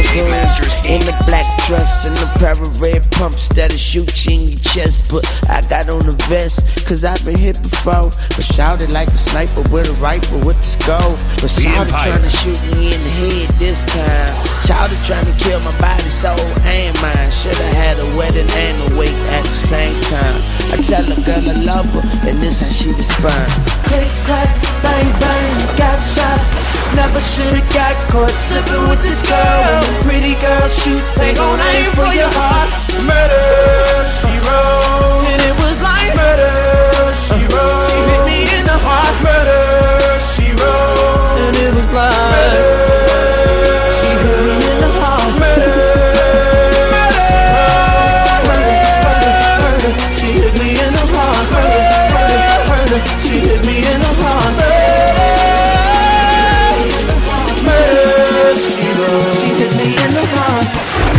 boom. In the black dress and a pair of red pumps that'll shoot you in your chest. But I got on a vest, cause I've been hit before. But shouted like a sniper with a rifle with the skull. But shouted trying to shoot me in the head this time. Shouted trying to kill my body, soul, and mind. Should've had a wedding and a wake at the same time. I tell a girl I love her, and this how she respond. Click, clack, bang, bang, got shot. Never should've got caught slipping with this girl. When the pretty girls shoot, they gon' aim for your heart. Murder.